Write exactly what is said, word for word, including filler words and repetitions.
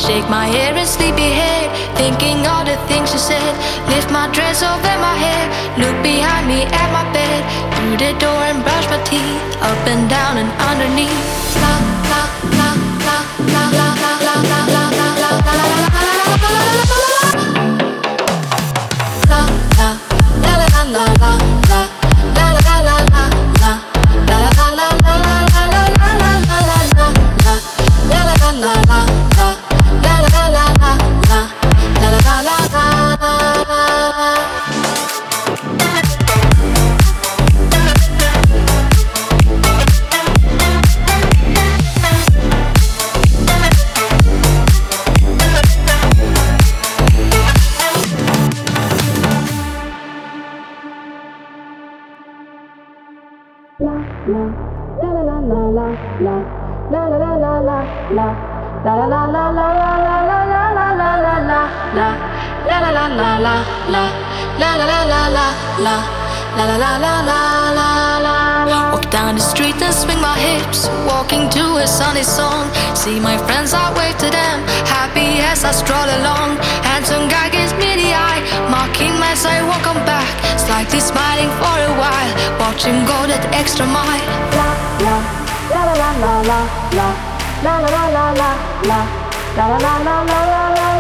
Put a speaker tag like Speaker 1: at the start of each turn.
Speaker 1: Shake my hair and sleepy head, thinking all the things you said. Lift my dress over my head, look behind me at my bed. Through the door and brush my teeth, up and down and underneath. La la la la la la la la la la la la la la la la la. Walk down the street and swing my hips, walking to a sunny song. See my friends, I wave to them, happy as I stroll along. Handsome guy gives me the eye, mocking as I walk on back, slightly smiling for a while, watch him go that extra mile. La la la la la la la la la la la la la la la la la la.